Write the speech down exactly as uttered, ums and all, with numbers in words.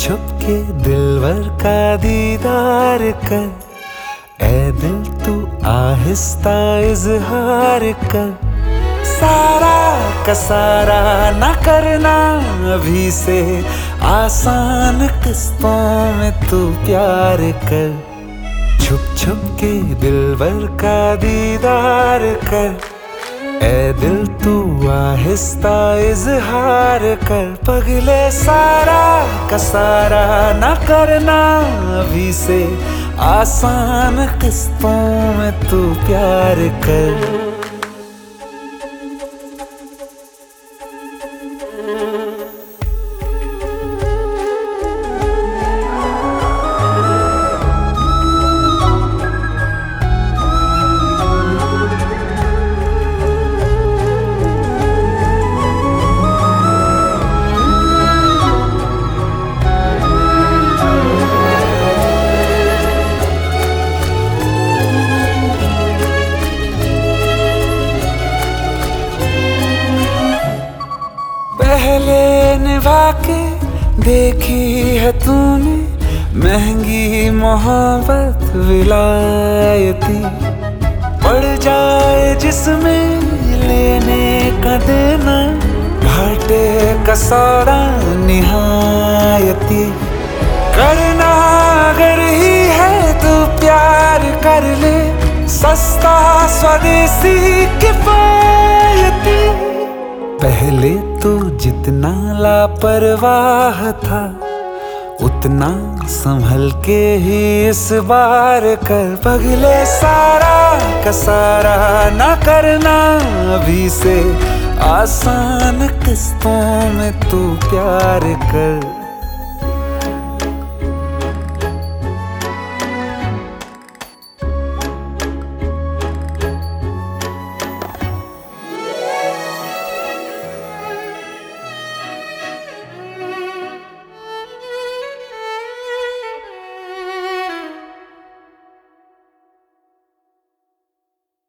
छुप के दिलवर का दीदार कर, ऐ दिल तू आहिस्ता इजहार कर। सारा का सारा ना करना अभी से, आसान किस्तों में तू प्यार कर। छुप छुप के दिलवर का दीदार कर, ऐ दिल तू आहिस्ता इजहार कर। पगले सारा का सारा ना करना अभी से, आसान किस्तों में तू प्यार कर। पहले निभा के देखी है तूने महंगी मोहब्बत विलायती, पड़ जाए जिसमें लेने का देना, घाटे का सौदा निहायती। करना अगर ही है तो प्यार कर ले, सस्ता स्वदेशी किफायती। पहले तो जितना लापरवाह था, उतना संभल के ही इस बार कर। पगले सारा का सारा ना करना अभी से, आसान किस्तों में तू प्यार कर।